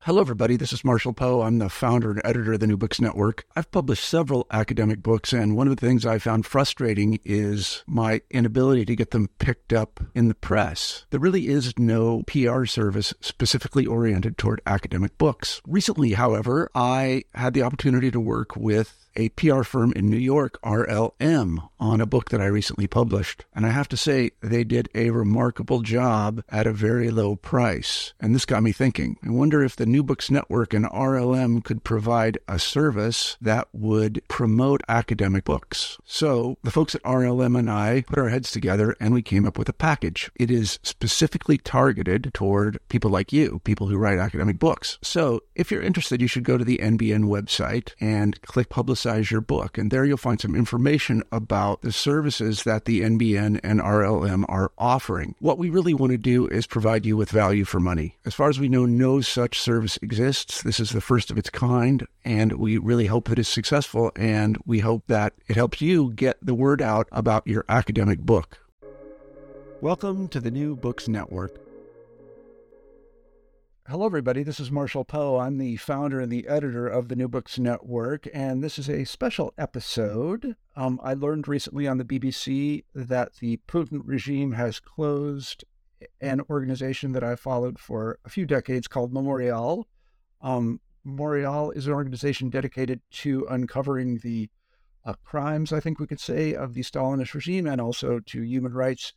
Hello, everybody. This is Marshall Poe. I'm the founder and editor of the New Books Network. I've published several academic books, and one of the things I found frustrating is my inability to get them picked up in the press. There really is no PR service specifically oriented toward academic books. Recently, however, I had the opportunity to work with a PR firm in New York, RLM, on a book that I recently published. And I have to say, they did a remarkable job at a very low price. And this got me thinking. I wonder if the New Books Network and RLM could provide a service that would promote academic books. So the folks at RLM and I put our heads together and we came up with a package. It is specifically targeted toward people like you, people who write academic books. So if you're interested, you should go to the NBN website and click Publicize Your Book. And there you'll find some information about the services that the NBN and RLM are offering. What we really want to do is provide you with value for money. As far as we know, no such service exists. This is the first of its kind, and we really hope that it's successful, and we hope that it helps you get the word out about your academic book. Welcome to the New Books Network. Hello, everybody. This is Marshall Poe. I'm the founder and the editor of the New Books Network, and this is a special episode. I learned recently on the BBC that the Putin regime has closed an organization that I followed for a few decades called Memorial. Memorial is an organization dedicated to uncovering the crimes, I think we could say, of the Stalinist regime and also to human rights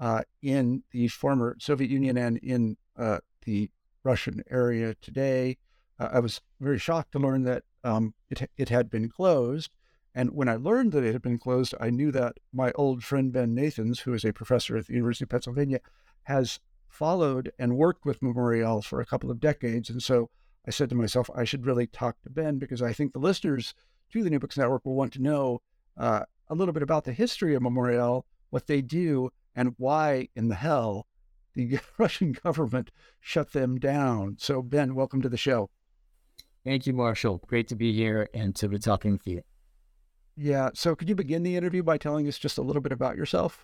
in the former Soviet Union and in the Russian area today. I was very shocked to learn that it had been closed. And when I learned that it had been closed, I knew that my old friend Ben Nathans, who is a professor at the University of Pennsylvania, has followed and worked with Memorial for a couple of decades. And so I said to myself, I should really talk to Ben because I think the listeners to the New Books Network will want to know a little bit about the history of Memorial, what they do, and why in the hell the Russian government shut them down. So, Ben, welcome to the show. Thank you, Marshall. Great to be here and to be talking with you. Yeah. So could you begin the interview by telling us just a little bit about yourself?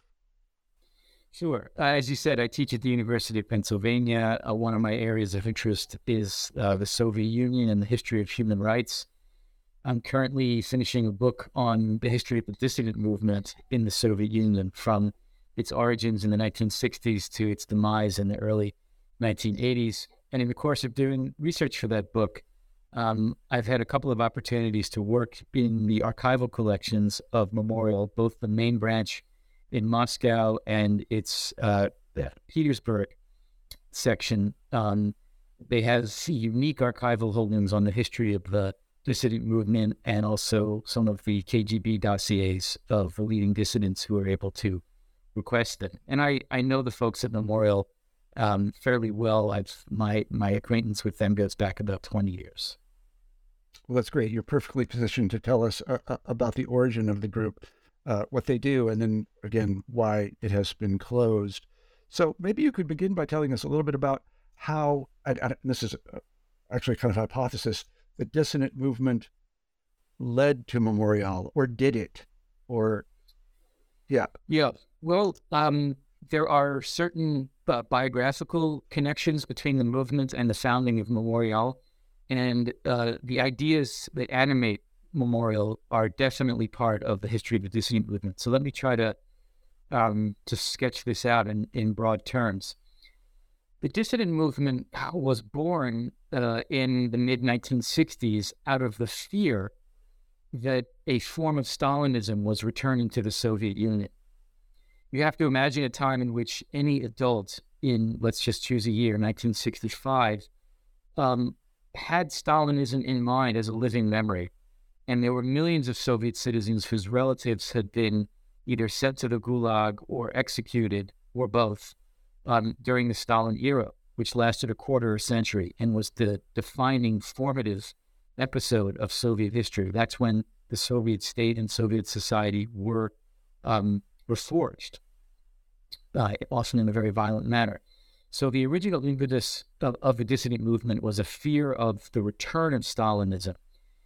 Sure. As you said, I teach at the University of Pennsylvania. One of my areas of interest is the Soviet Union and the history of human rights. I'm currently finishing a book on the history of the dissident movement in the Soviet Union from its origins in the 1960s to its demise in the early 1980s. And in the course of doing research for that book, I've had a couple of opportunities to work in the archival collections of Memorial, both the main branch in Moscow and its Petersburg section. They have unique archival holdings on the history of the dissident movement and also some of the KGB dossiers of the leading dissidents who were able to request it. And I know the folks at Memorial fairly well. My acquaintance with them goes back about 20 years. Well, that's great. You're perfectly positioned to tell us about the origin of the group, what they do, and then, again, why it has been closed. So maybe you could begin by telling us a little bit about how, and this is actually kind of a hypothesis, the dissident movement led to Memorial, or did it? Or, yeah. Yeah. Well, there are certain biographical connections between the movement and the founding of Memorial, and the ideas that animate Memorial are definitely part of the history of the dissident movement. So let me try to sketch this out in broad terms. The dissident movement was born in the mid-1960s out of the fear that a form of Stalinism was returning to the Soviet Union. You have to imagine a time in which any adult in, let's just choose a year, 1965, had Stalinism in mind as a living memory. And there were millions of Soviet citizens whose relatives had been either sent to the Gulag or executed, or both, during the Stalin era, which lasted a quarter of a century and was the defining formative episode of Soviet history. That's when the Soviet state and Soviet society were forged, often in a very violent manner. So the original impetus of the dissident movement was a fear of the return of Stalinism.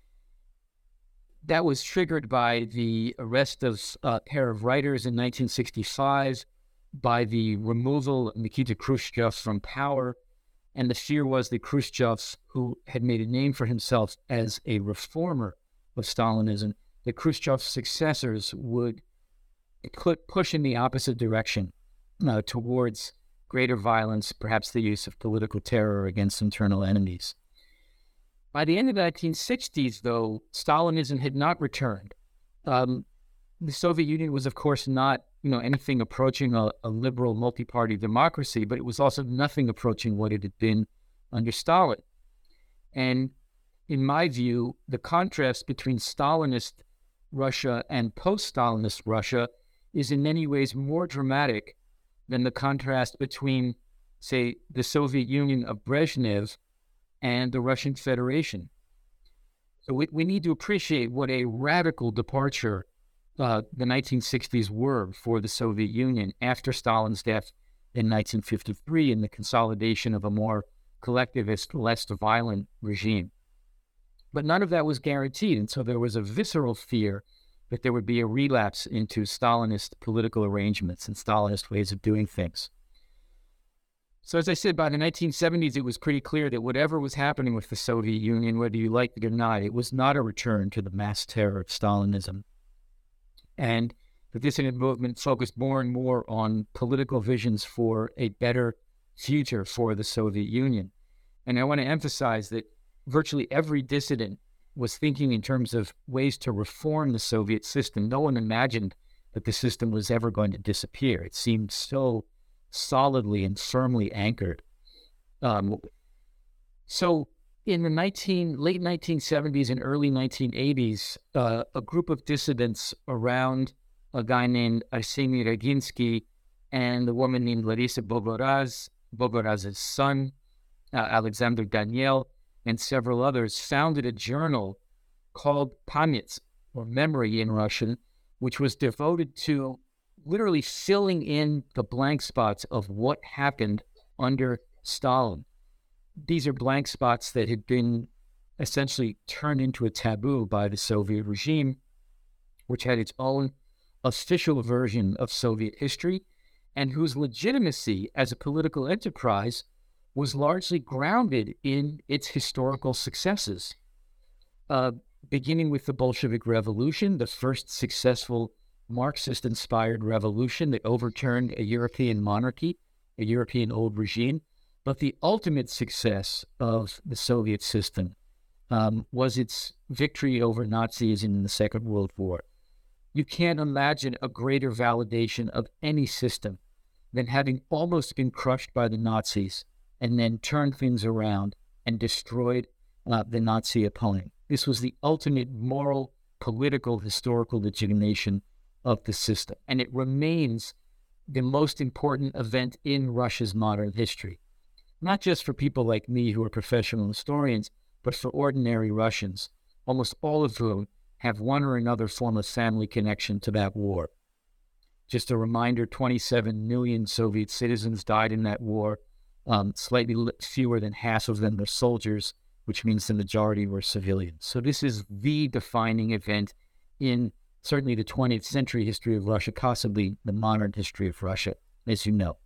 That was triggered by the arrest of a pair of writers in 1965, by the removal of Nikita Khrushchev from power, And the fear was that Khrushchev, who had made a name for himself as a reformer of Stalinism, that Khrushchev's successors would push in the opposite direction towards greater violence, perhaps the use of political terror against internal enemies. By the end of the 1960s, though, Stalinism had not returned. The Soviet Union was, of course, not anything approaching a liberal multi-party democracy, but it was also nothing approaching what it had been under Stalin. And in my view, the contrast between Stalinist Russia and post-Stalinist Russia is in many ways more dramatic than the contrast between, say, the Soviet Union of Brezhnev and the Russian Federation. So we need to appreciate what a radical departure the 1960s were for the Soviet Union after Stalin's death in 1953 and the consolidation of a more collectivist, less violent regime. But none of that was guaranteed, and so there was a visceral fear that there would be a relapse into Stalinist political arrangements and Stalinist ways of doing things. So as I said, by the 1970s, it was pretty clear that whatever was happening with the Soviet Union, whether you liked it or not, it was not a return to the mass terror of Stalinism. And the dissident movement focused more and more on political visions for a better future for the Soviet Union. And I want to emphasize that virtually every dissident was thinking in terms of ways to reform the Soviet system. No one imagined that the system was ever going to disappear. It seemed so solidly and firmly anchored. So in the late 1970s and early 1980s, a group of dissidents around a guy named Arseny Raginsky and a woman named Larisa Bogoraz's son, Alexander Daniel, and several others founded a journal called Pamyat, or Memory in Russian, which was devoted to literally filling in the blank spots of what happened under Stalin. These are blank spots that had been essentially turned into a taboo by the Soviet regime, which had its own official version of Soviet history and whose legitimacy as a political enterprise was largely grounded in its historical successes. Beginning with the Bolshevik Revolution, the first successful Marxist-inspired revolution that overturned a European monarchy, a European old regime. But the ultimate success of the Soviet system was its victory over Nazism in the Second World War. You can't imagine a greater validation of any system than having almost been crushed by the Nazis and then turned things around and destroyed the Nazi opponent. This was the ultimate moral, political, historical legitimation of the system. And it remains the most important event in Russia's modern history. Not just for people like me who are professional historians, but for ordinary Russians, almost all of whom have one or another form of family connection to that war. Just a reminder, 27 million Soviet citizens died in that war. Slightly fewer than half of them were soldiers, which means the majority were civilians. So this is the defining event in certainly the 20th century history of Russia, possibly the modern history of Russia, as you know.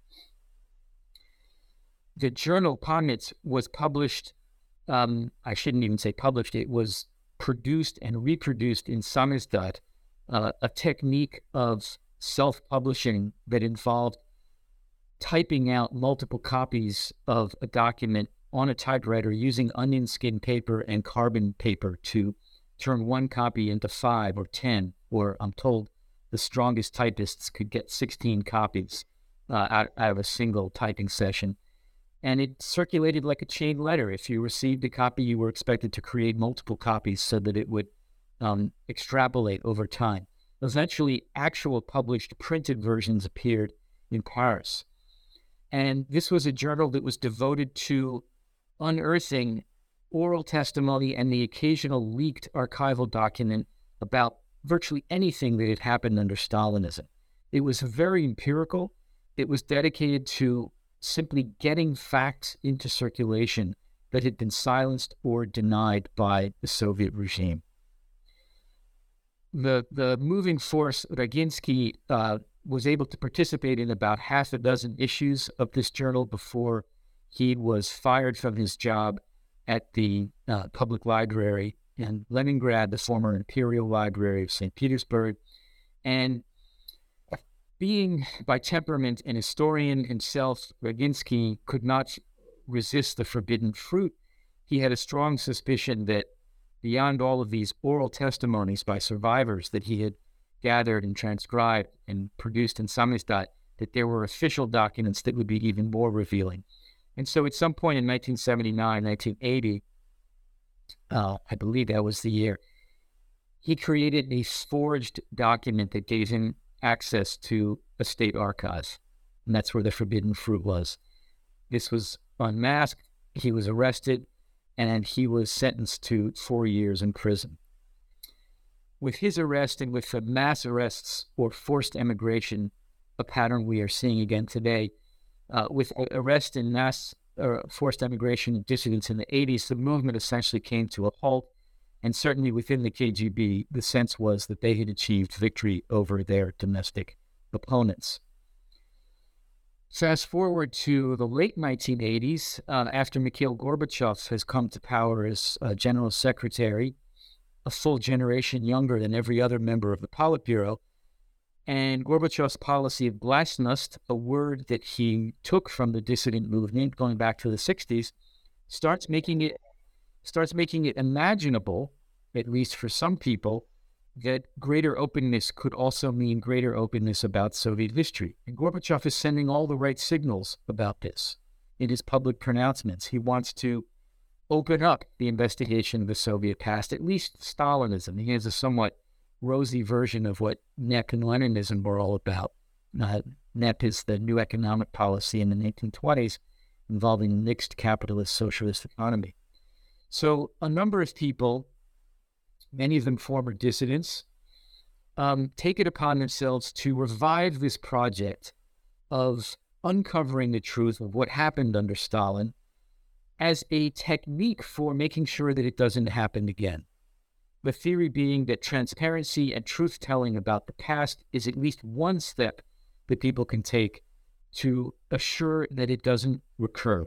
The journal Pamyat was published, I shouldn't even say published, it was produced and reproduced in samizdat, a technique of self-publishing that involved typing out multiple copies of a document on a typewriter using onion skin paper and carbon paper to turn one copy into 5 or 10, or I'm told the strongest typists could get 16 copies out of a single typing session. And it circulated like a chain letter. If you received a copy, you were expected to create multiple copies so that it would extrapolate over time. Eventually, actual published printed versions appeared in Paris. And this was a journal that was devoted to unearthing oral testimony and the occasional leaked archival document about virtually anything that had happened under Stalinism. It was very empirical. It was dedicated to simply getting facts into circulation that had been silenced or denied by the Soviet regime. The moving force, Raginsky, was able to participate in about half a dozen issues of this journal before he was fired from his job at the public library in Leningrad, the former Imperial Library of St. Petersburg. And being by temperament an historian himself, Roginsky could not resist the forbidden fruit. He had a strong suspicion that beyond all of these oral testimonies by survivors that he had gathered and transcribed and produced in samizdat, that there were official documents that would be even more revealing. And so at some point in 1979, 1980, I believe that was the year, he created a forged document that gave him access to a state archive. And that's where the forbidden fruit was. This was unmasked. He was arrested, and he was sentenced to 4 years in prison. With his arrest and with the mass arrests or forced emigration, a pattern we are seeing again today, with arrest and mass forced emigration of dissidents in the 80s, the movement essentially came to a halt. And certainly within the KGB, the sense was that they had achieved victory over their domestic opponents. Fast forward to the late 1980s, after Mikhail Gorbachev has come to power as General Secretary, a full generation younger than every other member of the Politburo, and Gorbachev's policy of glasnost, a word that he took from the dissident movement going back to the 60s, starts making it imaginable, at least for some people, that greater openness could also mean greater openness about Soviet history. And Gorbachev is sending all the right signals about this in his public pronouncements. He wants to open up the investigation of the Soviet past, at least Stalinism. He has a somewhat rosy version of what NEP and Leninism were all about. NEP is the new economic policy in the 1920s involving a mixed capitalist socialist economy. So a number of people, many of them former dissidents, take it upon themselves to revive this project of uncovering the truth of what happened under Stalin as a technique for making sure that it doesn't happen again. The theory being that transparency and truth-telling about the past is at least one step that people can take to assure that it doesn't recur.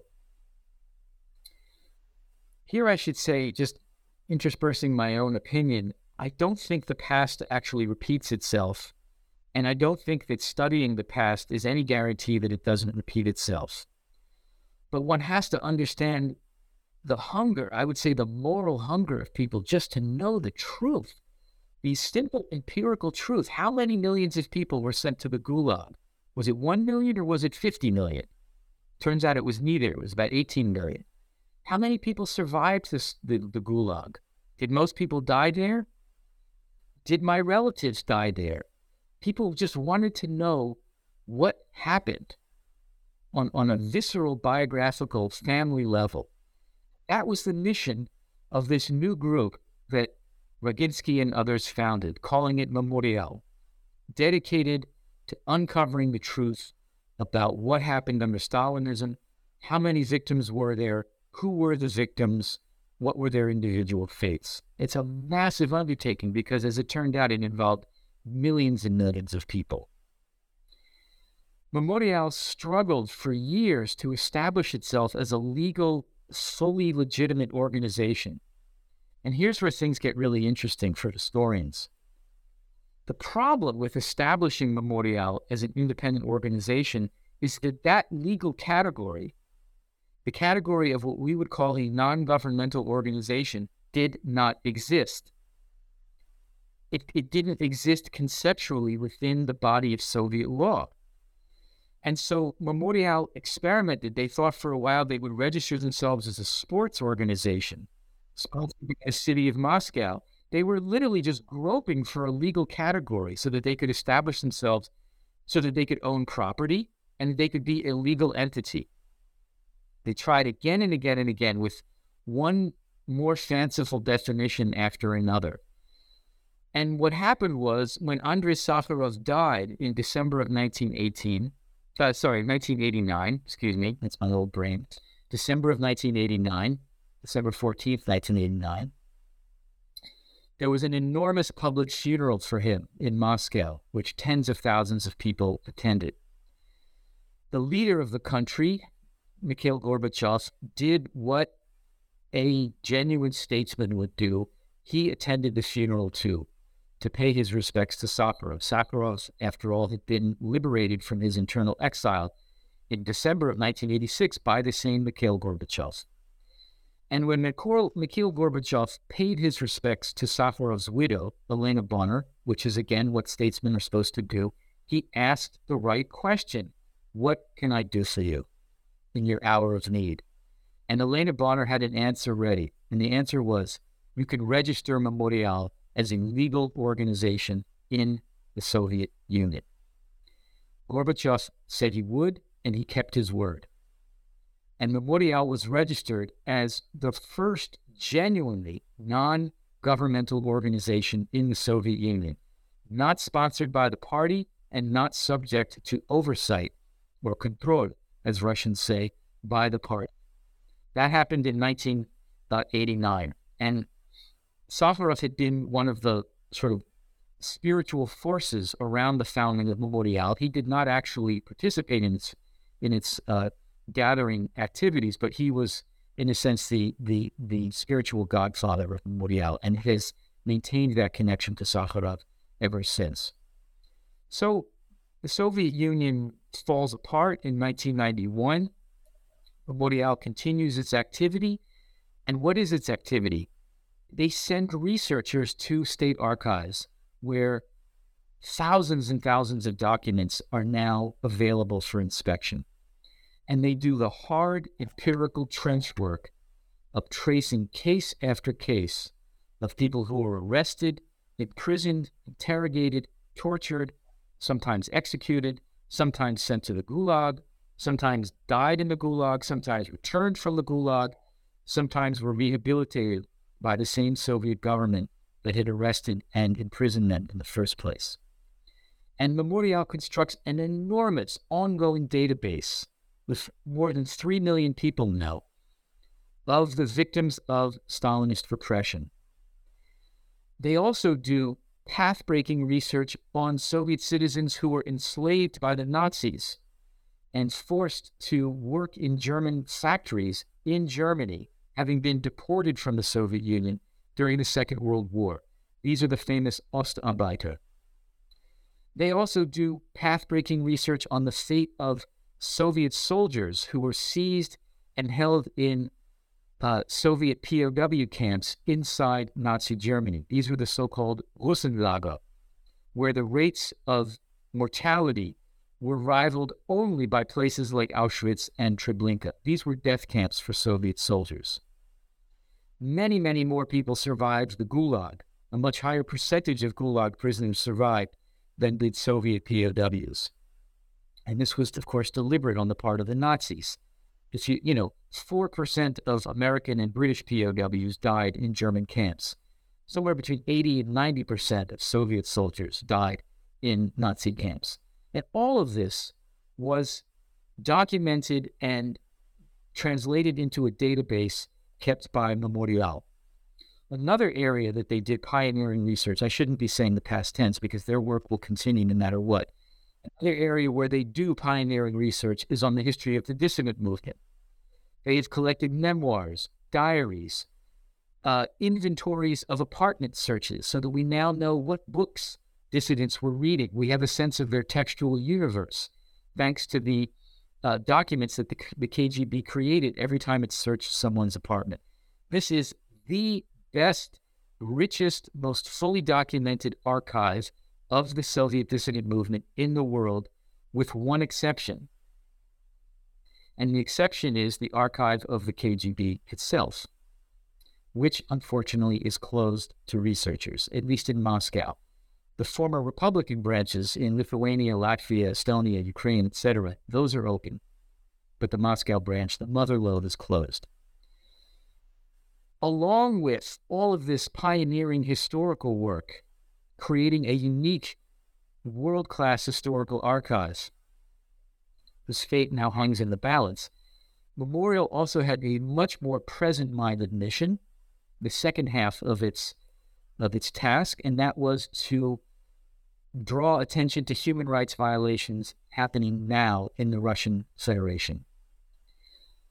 Here I should say, just interspersing my own opinion, I don't think the past actually repeats itself, and I don't think that studying the past is any guarantee that it doesn't repeat itself. But one has to understand the hunger, I would say the moral hunger of people just to know the truth, the simple empirical truth. How many millions of people were sent to the Gulag? Was it 1 million or was it 50 million? Turns out it was neither. It was about 18 million. How many people survived the Gulag? Did most people die there? Did my relatives die there? People just wanted to know what happened on a visceral, biographical, family level. That was the mission of this new group that Roginsky and others founded, calling it Memorial, dedicated to uncovering the truth about what happened under Stalinism, how many victims were there, who were the victims, what were their individual fates. It's a massive undertaking because, as it turned out, it involved millions and millions of people. Memorial struggled for years to establish itself as a legal, fully legitimate organization. And here's where things get really interesting for historians. The problem with establishing Memorial as an independent organization is that that legal category, the category of what we would call a non-governmental organization, did not exist. It didn't exist conceptually within the body of Soviet law. And so Memorial experimented. They thought for a while they would register themselves as a sports organization, sponsored by the city of Moscow. They were literally just groping for a legal category so that they could establish themselves, so that they could own property, and they could be a legal entity. They tried again and again and again with one more fanciful definition after another. And what happened was, when Andrei Sakharov died in December of 1989, excuse me, that's my old brain, December of 1989, December 14th, 1989, there was an enormous public funeral for him in Moscow, which tens of thousands of people attended. The leader of the country, Mikhail Gorbachev did what a genuine statesman would do. He attended the funeral too, to pay his respects to Sakharov. Sakharov, after all, had been liberated from his internal exile in December of 1986 by the same Mikhail Gorbachev. And when Mikhail Gorbachev paid his respects to Sakharov's widow, Elena Bonner, which is again what statesmen are supposed to do, he asked the right question. What can I do for you in your hour of need? And Elena Bonner had an answer ready. And the answer was, you can register Memorial as a legal organization in the Soviet Union. Gorbachev said he would, and he kept his word. And Memorial was registered as the first genuinely non-governmental organization in the Soviet Union, not sponsored by the party and not subject to oversight or control, as Russians say, by the party. That happened in 1989. And Sakharov had been one of the sort of spiritual forces around the founding of Memorial. He did not actually participate in its gathering activities, but he was, in a sense, the spiritual godfather of Memorial, and has maintained that connection to Sakharov ever since. So the Soviet Union falls apart in 1991. Memorial continues its activity. And what is its activity? They send researchers to state archives where thousands and thousands of documents are now available for inspection. And they do the hard empirical trench work of tracing case after case of people who were arrested, imprisoned, interrogated, tortured, sometimes executed, sometimes sent to the Gulag, sometimes died in the Gulag, sometimes returned from the Gulag, sometimes were rehabilitated by the same Soviet government that had arrested and imprisoned them in the first place. And Memorial constructs an enormous ongoing database with more than 3 million people now of the victims of Stalinist repression. They also do path-breaking research on Soviet citizens who were enslaved by the Nazis and forced to work in German factories in Germany, having been deported from the Soviet Union during the Second World War. These are the famous Ostarbeiter. They also do path-breaking research on the fate of Soviet soldiers who were seized and held in Soviet POW camps inside Nazi Germany. These were the so-called Russenlager, where the rates of mortality were rivaled only by places like Auschwitz and Treblinka. These were death camps for Soviet soldiers. Many, many more people survived the Gulag. A much higher percentage of Gulag prisoners survived than did Soviet POWs. And this was, of course, deliberate on the part of the Nazis. 4% of American and British POWs died in German camps. Somewhere between 80 and 90% of Soviet soldiers died in Nazi camps. And all of this was documented and translated into a database kept by Memorial. Another area that they did pioneering research, I shouldn't be saying the past tense because their work will continue no matter what. Another area where they do pioneering research is on the history of the dissident movement. They have collected memoirs, diaries, inventories of apartment searches so that we now know what books dissidents were reading. We have a sense of their textual universe, thanks to the documents that the KGB created every time it searched someone's apartment. This is the best, richest, most fully documented archive of the Soviet dissident movement in the world, with one exception. And the exception is the archive of the KGB itself, which unfortunately is closed to researchers, at least in Moscow. The former Republican branches in Lithuania, Latvia, Estonia, Ukraine, etc., those are open. But the Moscow branch, the mother lode, is closed. Along with all of this pioneering historical work, creating a unique, world-class historical archive, whose fate now hangs in the balance, Memorial also had a much more present-minded mission, the second half of its task, and that was to draw attention to human rights violations happening now in the Russian Federation.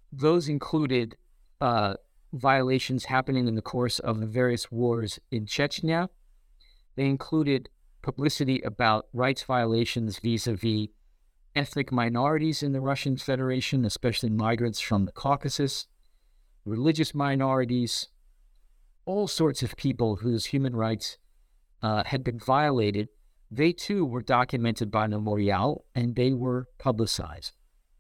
Those included violations happening in the course of the various wars in Chechnya. They included publicity about rights violations vis-a-vis ethnic minorities in the Russian Federation, especially migrants from the Caucasus, religious minorities, all sorts of people whose human rights had been violated. They too were documented by Memorial, and they were publicized.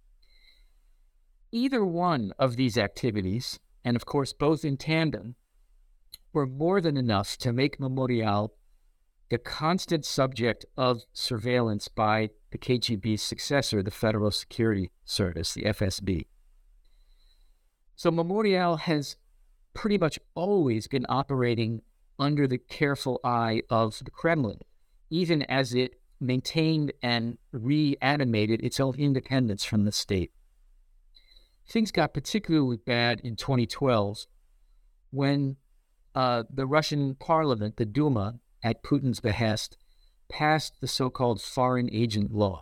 Either one of these activities, and of course both in tandem, were more than enough to make Memorial the constant subject of surveillance by the KGB's successor, the Federal Security Service, the FSB. So Memorial has pretty much always been operating under the careful eye of the Kremlin, even as it maintained and reanimated its own independence from the state. Things got particularly bad in 2012 when the Russian parliament, the Duma, at Putin's behest, passed the so-called foreign agent law.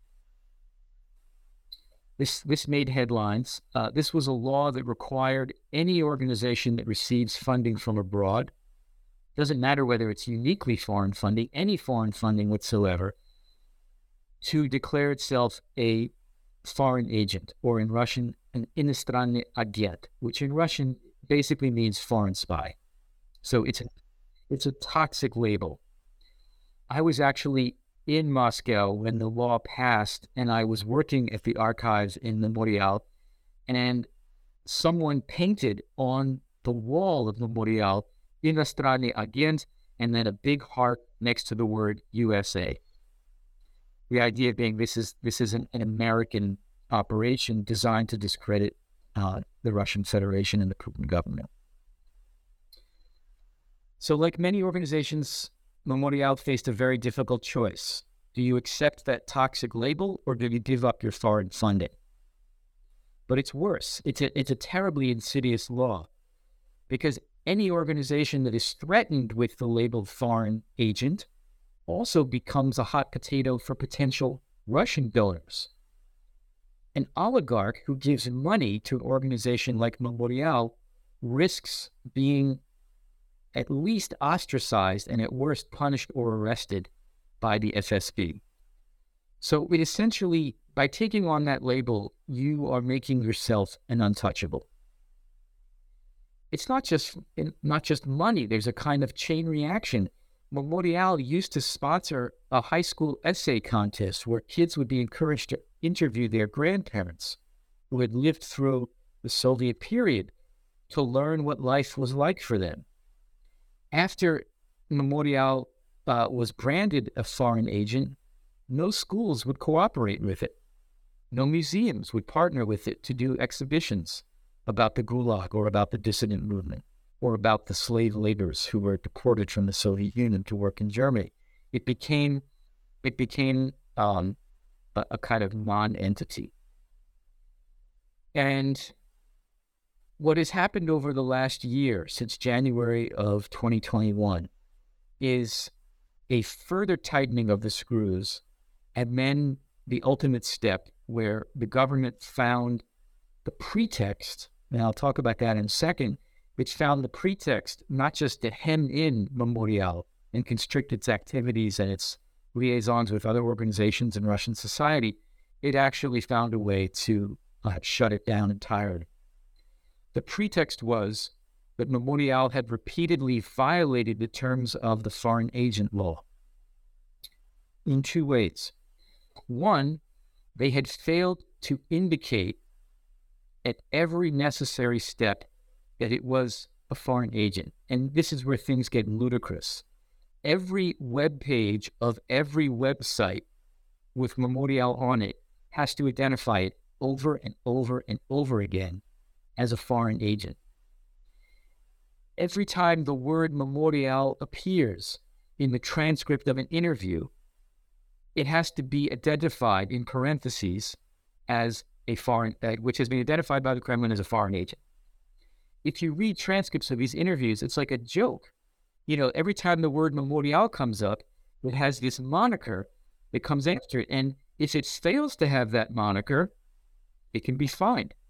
This made headlines. This was a law that required any organization that receives funding from abroad, doesn't matter whether it's uniquely foreign funding, any foreign funding whatsoever, to declare itself a foreign agent, or in Russian, an иностранный агент, which in Russian basically means foreign spy. So it's a toxic label. I was actually in Moscow when the law passed, and I was working at the archives in Memorial, and someone painted on the wall of Memorial иностранный агент, and then a big heart next to the word USA. The idea being this is an American operation designed to discredit the Russian Federation and the Putin government. So like many organizations, Memorial faced a very difficult choice. Do you accept that toxic label, or do you give up your foreign funding? But it's worse. It's a terribly insidious law, because any organization that is threatened with the label foreign agent also becomes a hot potato for potential Russian donors. An oligarch who gives money to an organization like Memorial risks being at least ostracized and at worst punished or arrested by the FSB. So it essentially, by taking on that label, you are making yourself an untouchable. It's not just money. There's a kind of chain reaction. Memorial used to sponsor a high school essay contest where kids would be encouraged to interview their grandparents who had lived through the Soviet period to learn what life was like for them. After Memorial was branded a foreign agent, no schools would cooperate with it. No museums would partner with it to do exhibitions about the Gulag or about the dissident movement or about the slave laborers who were deported from the Soviet Union to work in Germany. It became a kind of non-entity. And what has happened over the last year, since January of 2021, is a further tightening of the screws, and then the ultimate step where the government found the pretext, and I'll talk about that in a second, which found the pretext not just to hem in Memorial and constrict its activities and its liaisons with other organizations in Russian society, it actually found a way to shut it down entirely. The pretext was that Memorial had repeatedly violated the terms of the foreign agent law in two ways. One, they had failed to indicate at every necessary step that it was a foreign agent. And this is where things get ludicrous. Every web page of every website with Memorial on it has to identify it over and over and over again as a foreign agent. Every time the word Memorial appears in the transcript of an interview, it has to be identified in parentheses as a foreign, which has been identified by the Kremlin as a foreign agent. If you read transcripts of these interviews, it's like a joke. You know, every time the word Memorial comes up, it has this moniker that comes after it. And if it fails to have that moniker, it can be fined.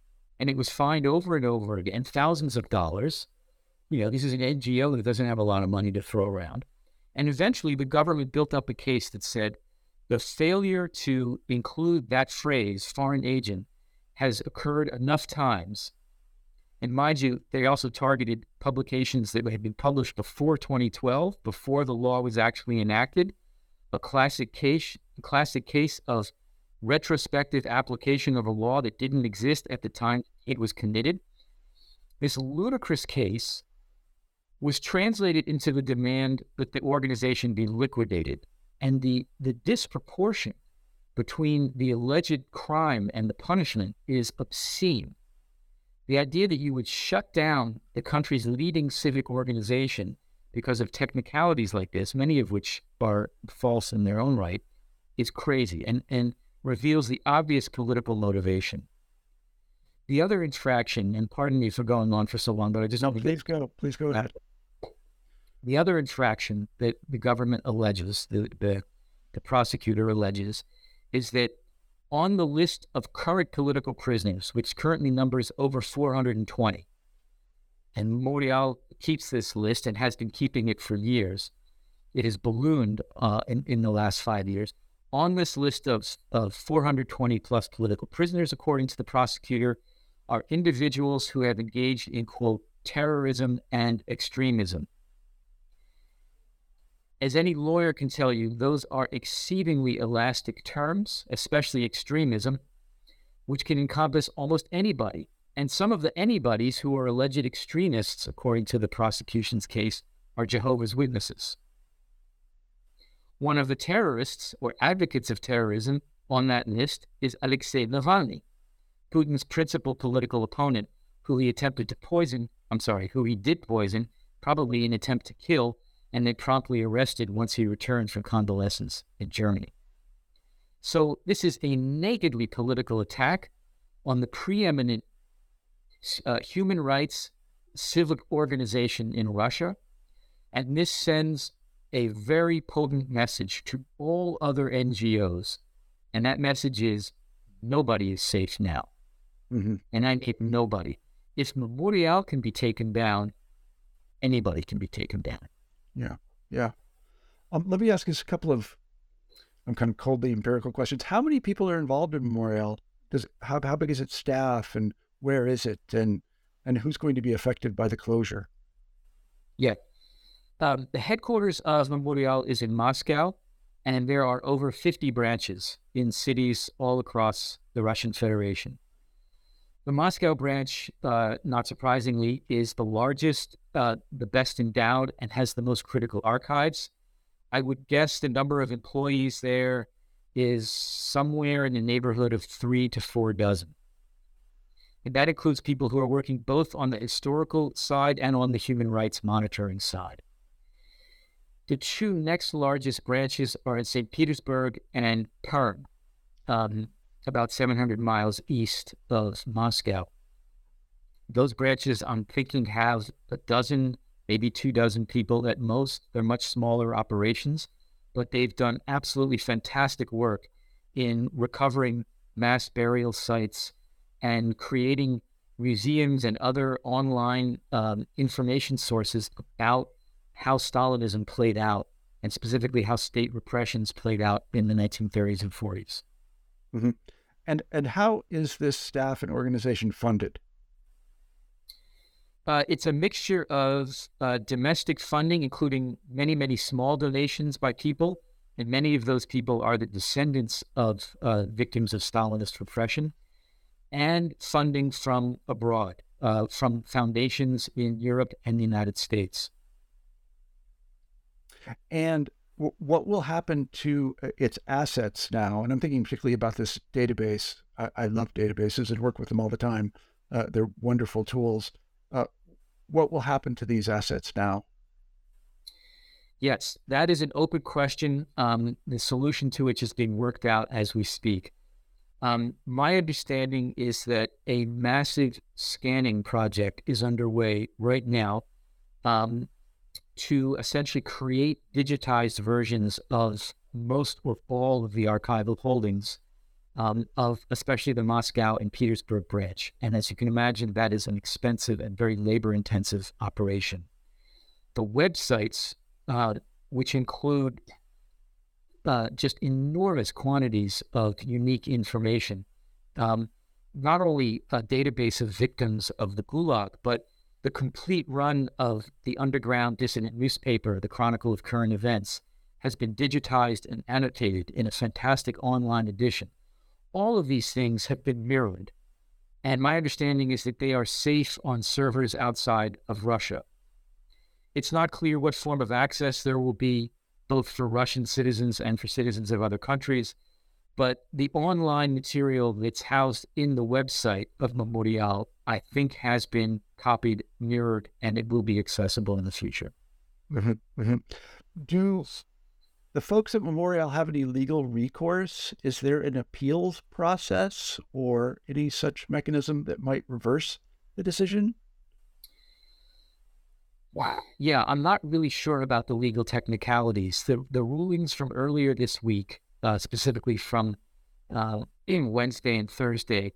and it was fined over and over again, thousands of dollars. This is an NGO that doesn't have a lot of money to throw around. And eventually the government built up a case that said the failure to include that phrase, foreign agent, has occurred enough times. And mind you, they also targeted publications that had been published before 2012, before the law was actually enacted, a classic case of retrospective application of a law that didn't exist at the time it was committed. This ludicrous case was translated into the demand that the organization be liquidated. And the disproportion between the alleged crime and the punishment is obscene. The idea that you would shut down the country's leading civic organization because of technicalities like this, many of which are false in their own right, is crazy and reveals the obvious political motivation. The other infraction, and pardon me for going on for so long, but I just... No, please go ahead. The other infraction that the government alleges, the prosecutor alleges, is that on the list of current political prisoners, which currently numbers over 420, and Memorial keeps this list and has been keeping it for years. It has ballooned in the last 5 years. On this list of 420 plus political prisoners, according to the prosecutor, are individuals who have engaged in, quote, terrorism and extremism. As any lawyer can tell you, those are exceedingly elastic terms, especially extremism, which can encompass almost anybody. And some of the anybodies who are alleged extremists, according to the prosecution's case, are Jehovah's Witnesses. One of the terrorists or advocates of terrorism on that list is Alexei Navalny, Putin's principal political opponent, who he did poison, probably in an attempt to kill, and they promptly arrested once he returned from convalescence in Germany. So this is a nakedly political attack on the preeminent human rights civic organization in Russia, and this sends a very potent message to all other NGOs, and that message is nobody is safe now. Mm-hmm. And I mean nobody. If Memorial can be taken down, anybody can be taken down. Yeah. Let me ask you a couple of, I'm kind of coldly empirical questions. How many people are involved in Memorial? How big is its staff, and where is it, and who's going to be affected by the closure? Yeah. The headquarters of Memorial is in Moscow, and there are over 50 branches in cities all across the Russian Federation. The Moscow branch, not surprisingly, is the largest, the best endowed, and has the most critical archives. I would guess the number of employees there is somewhere in the neighborhood of 3 to 4 dozen. And that includes people who are working both on the historical side and on the human rights monitoring side. The two next largest branches are in St. Petersburg and Perm, about 700 miles east of Moscow. Those branches, I'm thinking, have a dozen, maybe 2 dozen people at most. They're much smaller operations, but they've done absolutely fantastic work in recovering mass burial sites and creating museums and other online information sources about how Stalinism played out, and specifically how state repressions played out in the 1930s and 40s. Mm-hmm. And how is this staff and organization funded? It's a mixture of domestic funding, including many, many small donations by people, and many of those people are the descendants of victims of Stalinist repression, and funding from abroad, from foundations in Europe and the United States. And what will happen to its assets now? And I'm thinking particularly about this database. I love databases and work with them all the time. They're wonderful tools. What will happen to these assets now? Yes, that is an open question. The solution to which is being worked out as we speak. My understanding is that a massive scanning project is underway right now to essentially create digitized versions of most or all of the archival holdings of especially the Moscow and Petersburg branch. And as you can imagine, that is an expensive and very labor-intensive operation. The websites, which include just enormous quantities of unique information, not only a database of victims of the Gulag, but the complete run of the underground dissident newspaper, the Chronicle of Current Events, has been digitized and annotated in a fantastic online edition. All of these things have been mirrored, and my understanding is that they are safe on servers outside of Russia. It's not clear what form of access there will be, both for Russian citizens and for citizens of other countries, but the online material that's housed in the website of Memorial, I think, has been copied, mirrored, and it will be accessible in the future. Mm-hmm, mm-hmm. Do the folks at Memorial have any legal recourse? Is there an appeals process or any such mechanism that might reverse the decision? Wow. Yeah, I'm not really sure about the legal technicalities. The rulings from earlier this week, specifically from Wednesday and Thursday,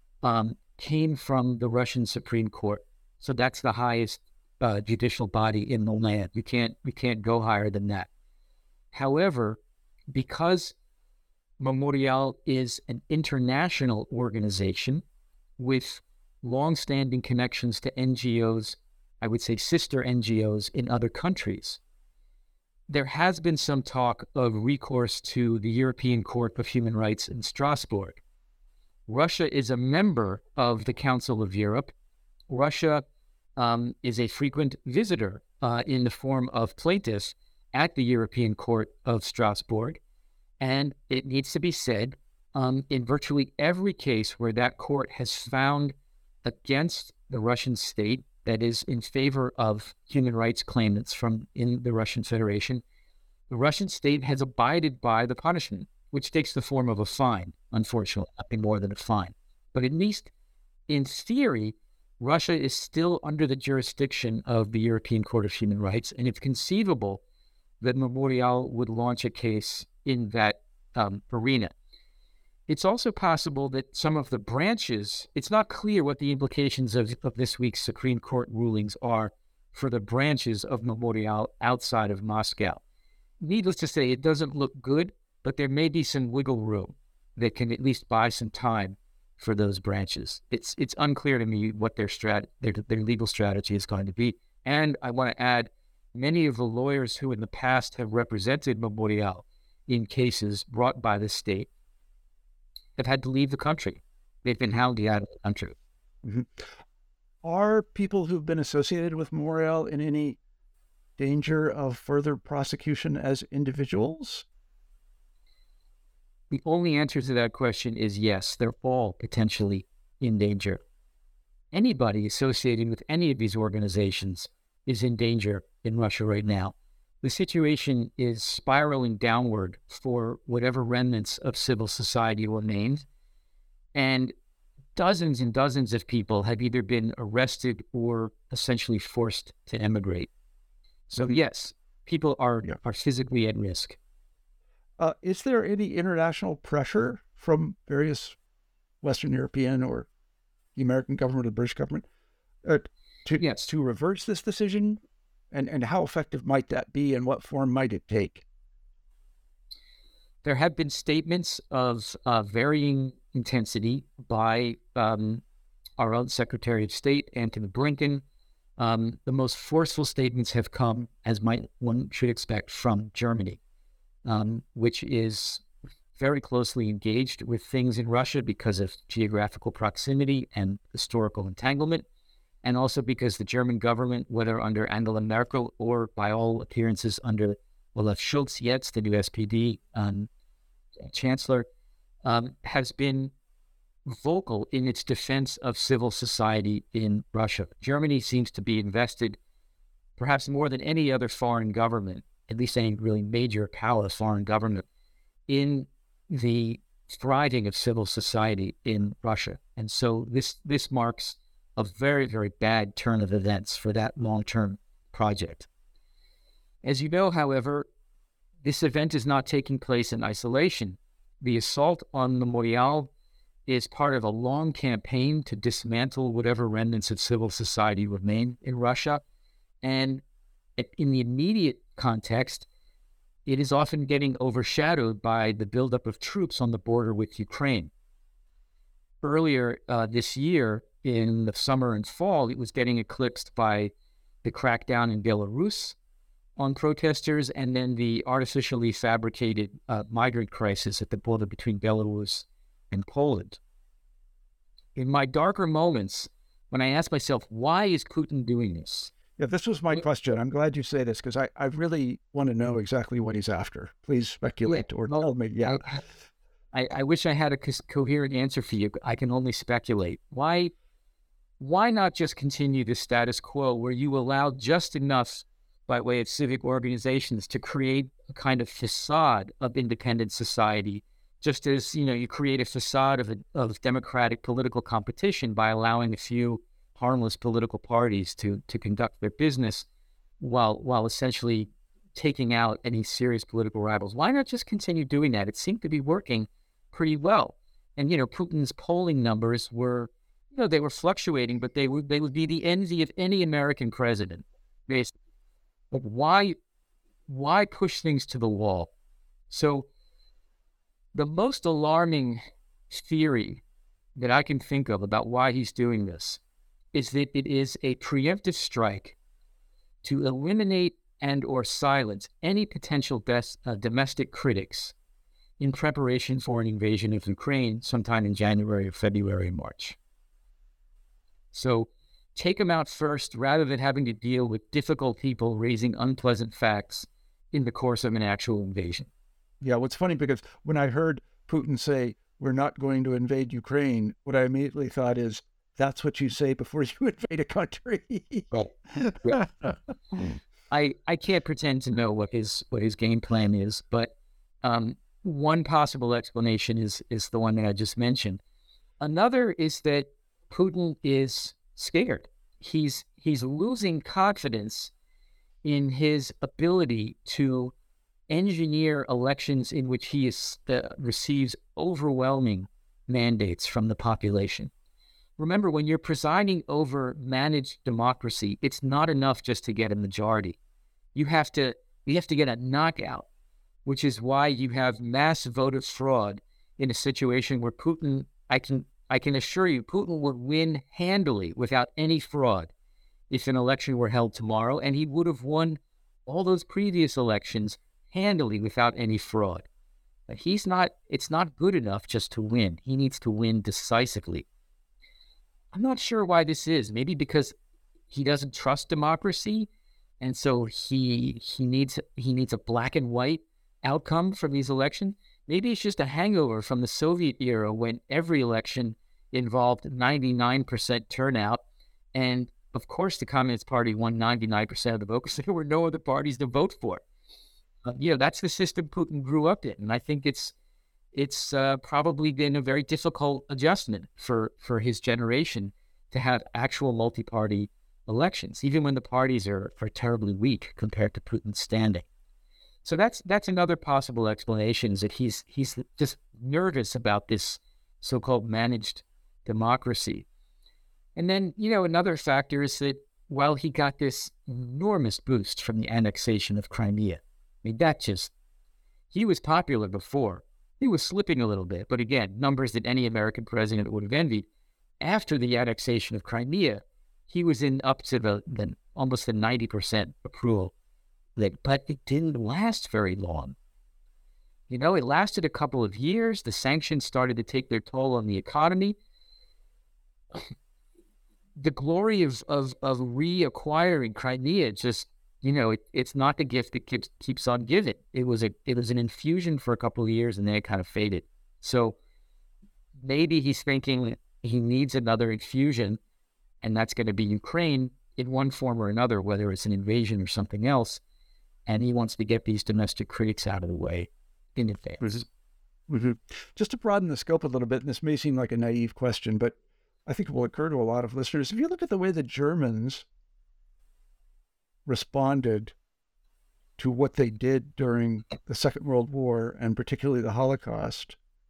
came from the Russian Supreme Court. So that's the highest judicial body in the land. We can't go higher than that. However, because Memorial is an international organization with longstanding connections to NGOs, I would say sister NGOs in other countries, there has been some talk of recourse to the European Court of Human Rights in Strasbourg. Russia is a member of the Council of Europe. Russia is a frequent visitor in the form of plaintiffs at the European Court of Strasbourg. And it needs to be said, in virtually every case where that court has found against the Russian state, that is in favor of human rights claimants from in the Russian Federation, the Russian state has abided by the punishment, which takes the form of a fine, unfortunately, nothing more than a fine. But at least in theory, Russia is still under the jurisdiction of the European Court of Human Rights, and it's conceivable that Memorial would launch a case in that arena. It's also possible that some of the branches, it's not clear what the implications of this week's Supreme Court rulings are for the branches of Memorial outside of Moscow. Needless to say, it doesn't look good, but there may be some wiggle room that can at least buy some time for those branches. It's unclear to me what their legal strategy is going to be. And I want to add, many of the lawyers who in the past have represented Memorial in cases brought by the state have had to leave the country. They've been hounded out of the country. Mm-hmm. Are people who've been associated with Memorial in any danger of further prosecution as individuals? The only answer to that question is yes. They're all potentially in danger. Anybody associated with any of these organizations is in danger in Russia right now. The situation is spiraling downward for whatever remnants of civil society remained, and dozens and dozens of people have either been arrested or essentially forced to emigrate. So yes, people are physically at risk. Is there any international pressure from various Western European or the American government or the British government to reverse this decision? And how effective might that be, and what form might it take? There have been statements of varying intensity by our own Secretary of State, Antony Blinken. The most forceful statements have come, as one should expect, from Germany, which is very closely engaged with things in Russia because of geographical proximity and historical entanglement, and also because the German government, whether under Angela Merkel or by all appearances under Olaf Scholz, the new SPD chancellor, has been vocal in its defense of civil society in Russia. Germany seems to be invested, perhaps more than any other foreign government, at least any really major power foreign government, in the thriving of civil society in Russia. And so this marks a very, very bad turn of events for that long-term project. As you know, however, this event is not taking place in isolation. The assault on Memorial is part of a long campaign to dismantle whatever remnants of civil society remain in Russia. And in the immediate context, it is often getting overshadowed by the buildup of troops on the border with Ukraine. Earlier this year, in the summer and fall, it was getting eclipsed by the crackdown in Belarus on protesters, and then the artificially fabricated migrant crisis at the border between Belarus and Poland. In my darker moments, when I ask myself, why is Putin doing this? Yeah, this was my question. I'm glad you say this because I really want to know exactly what he's after. Please speculate or tell me. Yeah. I wish I had a coherent answer for you. I can only speculate. Why not just continue the status quo where you allow just enough by way of civic organizations to create a kind of facade of independent society, just as, you create a facade of democratic political competition by allowing a few harmless political parties to conduct their business while essentially taking out any serious political rivals. Why not just continue doing that? It seemed to be working pretty well. And, Putin's polling numbers were, they were fluctuating, but they would be the envy of any American president, basically. But why push things to the wall? So the most alarming theory that I can think of about why he's doing this is that it is a preemptive strike to eliminate and or silence any potential domestic critics in preparation for an invasion of Ukraine sometime in January, February, March. So take them out first rather than having to deal with difficult people raising unpleasant facts in the course of an actual invasion. Yeah, what's funny, because when I heard Putin say, we're not going to invade Ukraine, what I immediately thought is, that's what you say before you invade a country. Well, yeah. I can't pretend to know what his game plan is, but one possible explanation is the one that I just mentioned. Another is that Putin is scared. He's losing confidence in his ability to engineer elections in which he receives overwhelming mandates from the population. Remember, when you're presiding over managed democracy, it's not enough just to get a majority. You have to get a knockout, which is why you have mass voter fraud in a situation where Putin, I can assure you, Putin would win handily without any fraud if an election were held tomorrow, and he would have won all those previous elections handily without any fraud. But it's not good enough just to win. He needs to win decisively. I'm not sure why this is. Maybe because he doesn't trust democracy, and so he needs a black and white outcome from these elections. Maybe it's just a hangover from the Soviet era when every election involved 99% turnout, and of course the Communist Party won 99% of the vote because there were no other parties to vote for. That's the system Putin grew up in, and I think it's probably been a very difficult adjustment for his generation to have actual multi-party elections, even when the parties are terribly weak compared to Putin's standing. So that's another possible explanation, is that he's just nervous about this so-called managed democracy. And then, another factor is that while he got this enormous boost from the annexation of Crimea, he was popular before. He was slipping a little bit, but again, numbers that any American president would have envied. After the annexation of Crimea, he was in up to almost the 90% approval rate, but it didn't last very long. It lasted a couple of years. The sanctions started to take their toll on the economy. The glory of reacquiring Crimea just, it's not the gift that keeps on giving. It was an infusion for a couple of years, and then it kind of faded. So maybe he's thinking he needs another infusion, and that's going to be Ukraine in one form or another, whether it's an invasion or something else. And he wants to get these domestic critics out of the way in advance. Mm-hmm. Just to broaden the scope a little bit, and this may seem like a naive question, but I think it will occur to a lot of listeners. If you look at the way the Germans responded to what they did during the Second World War, and particularly the Holocaust,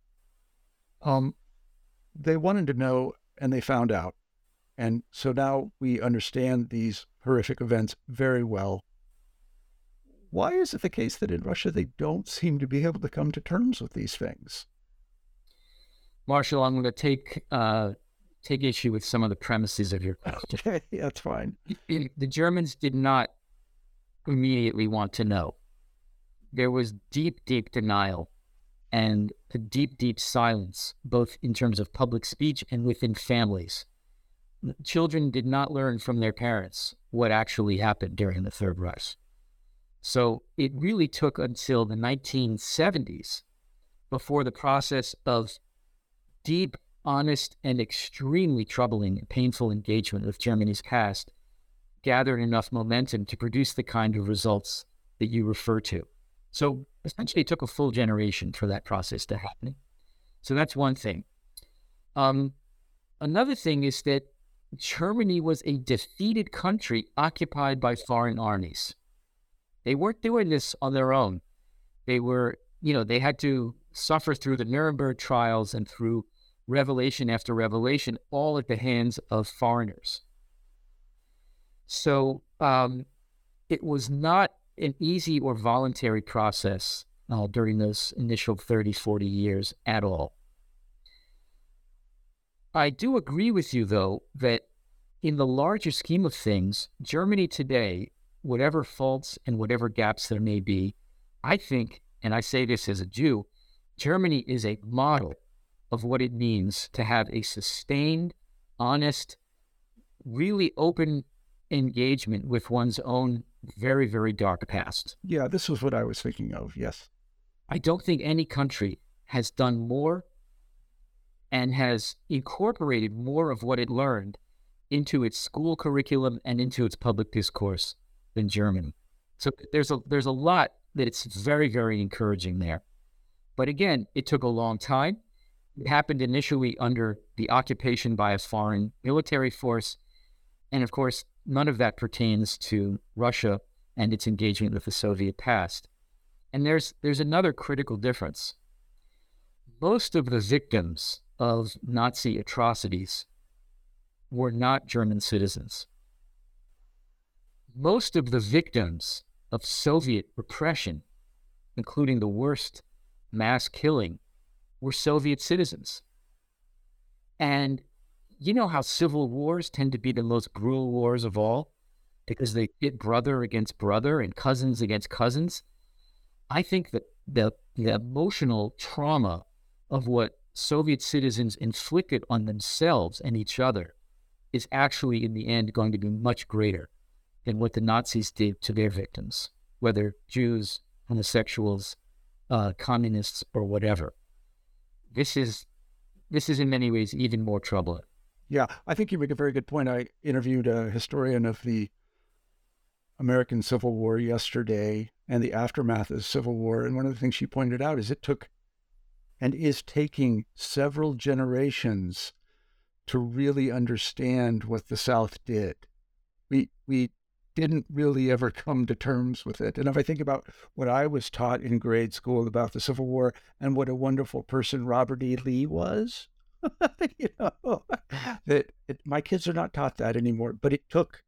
Um, they wanted to know, and they found out. And so now we understand these horrific events very well. Why is it the case that in Russia they don't seem to be able to come to terms with these things? Marshall, I'm going to take issue with some of the premises of your question. Okay, that's fine. The Germans did not immediately want to know. There was deep, deep denial and a deep, deep silence, both in terms of public speech and within families. Children did not learn from their parents what actually happened during the Third Reich. So it really took until the 1970s before the process of deep, honest, and extremely troubling and painful engagement with Germany's past gathered enough momentum to produce the kind of results that you refer to. So essentially it took a full generation for that process to happen. So that's one thing. Another thing is that Germany was a defeated country occupied by foreign armies. They weren't doing this on their own. They were, they had to suffer through the Nuremberg trials and through revelation after revelation, all at the hands of foreigners. So it was not an easy or voluntary process during those initial 30, 40 years at all. I do agree with you, though, that in the larger scheme of things, Germany today, whatever faults and whatever gaps there may be, I think, and I say this as a Jew, Germany is a model of what it means to have a sustained, honest, really open engagement with one's own very, very dark past. Yeah, this was what I was thinking of, yes. I don't think any country has done more and has incorporated more of what it learned into its school curriculum and into its public discourse than Germany. So there's a lot that it's very, very encouraging there. But again, it took a long time. It happened initially under the occupation by a foreign military force. And of course, none of that pertains to Russia and its engagement with the Soviet past. And there's another critical difference. Most of the victims of Nazi atrocities were not German citizens. Most of the victims of Soviet repression, including the worst mass killing, were Soviet citizens. And you know how civil wars tend to be the most brutal wars of all because they pit brother against brother and cousins against cousins? I think that the emotional trauma of what Soviet citizens inflicted on themselves and each other is actually, in the end, going to be much greater than what the Nazis did to their victims, whether Jews, homosexuals, communists, or whatever. This is in many ways even more troubling. Yeah, I think you make a very good point. I interviewed a historian of the American Civil War yesterday and the aftermath of the Civil War. And one of the things she pointed out is it took and is taking several generations to really understand what the South did. We didn't really ever come to terms with it. And if I think about what I was taught in grade school about the Civil War and what a wonderful person Robert E. Lee was, my kids are not taught that anymore. But it took,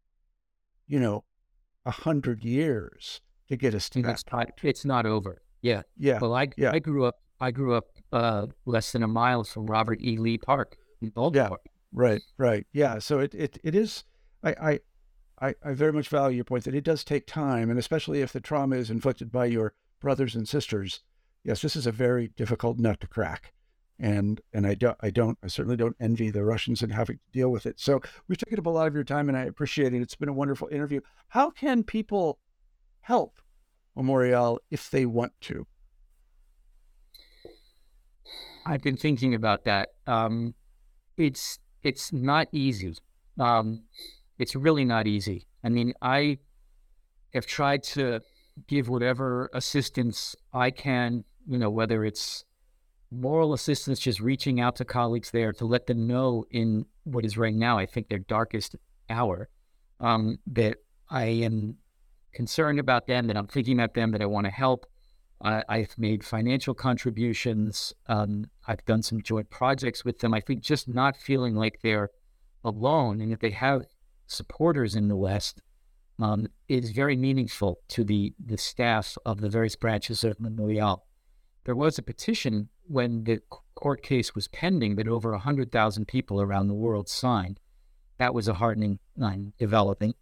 100 years to get us to that point. It's not over. Yeah. Yeah. Well, I grew up less than a mile from Robert E. Lee Park in Baltimore. Yeah. Right. Yeah. So it is. I very much value your point that it does take time, and especially if the trauma is inflicted by your brothers and sisters. Yes, this is a very difficult nut to crack, and I certainly don't envy the Russians in having to deal with it. So we've taken up a lot of your time, and I appreciate it. It's been a wonderful interview. How can people help Memorial if they want to? I've been thinking about that. It's not easy. It's really not easy. I mean, I have tried to give whatever assistance I can, whether it's moral assistance, just reaching out to colleagues there to let them know in what is right now, I think, their darkest hour, that I am concerned about them, that I'm thinking about them, that I want to help. I've made financial contributions. I've done some joint projects with them. I think just not feeling like they're alone and that they have supporters in the West is very meaningful to the staff of the various branches of Memorial. There was a petition when the court case was pending that over 100,000 people around the world signed. That was a heartening developing.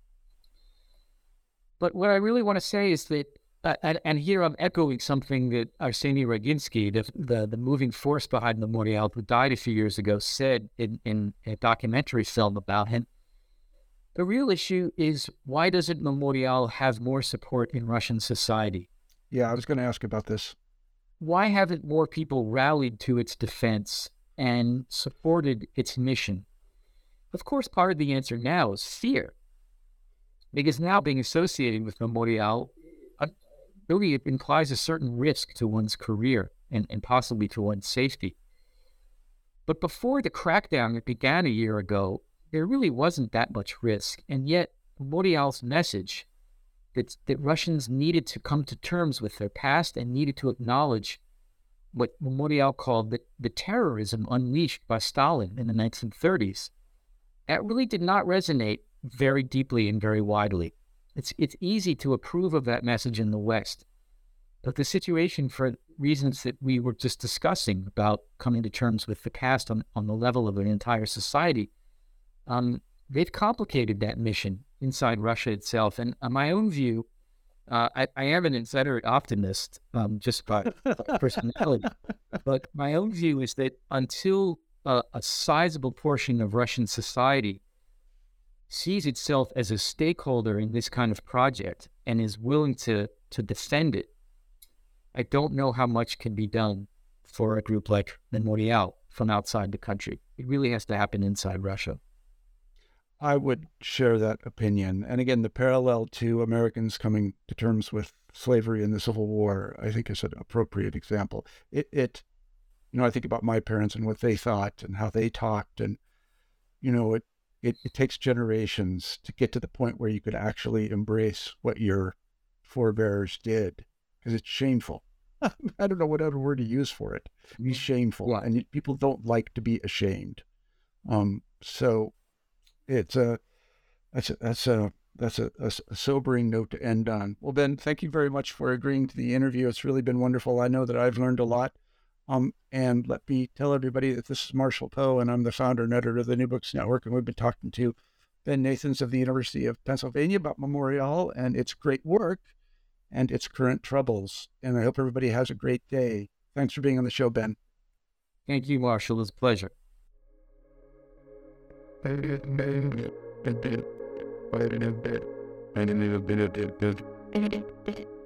But what I really want to say is that, and here I'm echoing something that Arseny Raginsky, the moving force behind Memorial, who died a few years ago, said in a documentary film about him. The real issue is, why doesn't Memorial have more support in Russian society? Yeah, I was going to ask about this. Why haven't more people rallied to its defense and supported its mission? Of course, part of the answer now is fear. Because now being associated with Memorial really it implies a certain risk to one's career and possibly to one's safety. But before the crackdown that began a year ago, there really wasn't that much risk. And yet, Memorial's message that Russians needed to come to terms with their past and needed to acknowledge what Memorial called the terrorism unleashed by Stalin in the 1930s, that really did not resonate very deeply and very widely. It's easy to approve of that message in the West, but the situation, for reasons that we were just discussing about coming to terms with the past on the level of an entire society, they've complicated that mission inside Russia itself. And my own view, I am an inveterate optimist, just by personality, but my own view is that until a sizable portion of Russian society sees itself as a stakeholder in this kind of project and is willing to defend it, I don't know how much can be done for a group like Memorial from outside the country. It really has to happen inside Russia. I would share that opinion. And again, the parallel to Americans coming to terms with slavery in the Civil War, I think is an appropriate example. I think about my parents and what they thought and how they talked, and, it takes generations to get to the point where you could actually embrace what your forebears did, because it's shameful. I don't know what other word to use for it. It's shameful, Yeah. and people don't like to be ashamed. So it's that's a sobering note to end on. Well, Ben, thank you very much for agreeing to the interview. It's really been wonderful. I know that I've learned a lot. And let me tell everybody that this is Marshall Poe, and I'm the founder and editor of the New Books Network, and we've been talking to Ben Nathans of the University of Pennsylvania about Memorial and its great work and its current troubles. And I hope everybody has a great day. Thanks for being on the show, Ben. Thank you, Marshall. It's a pleasure.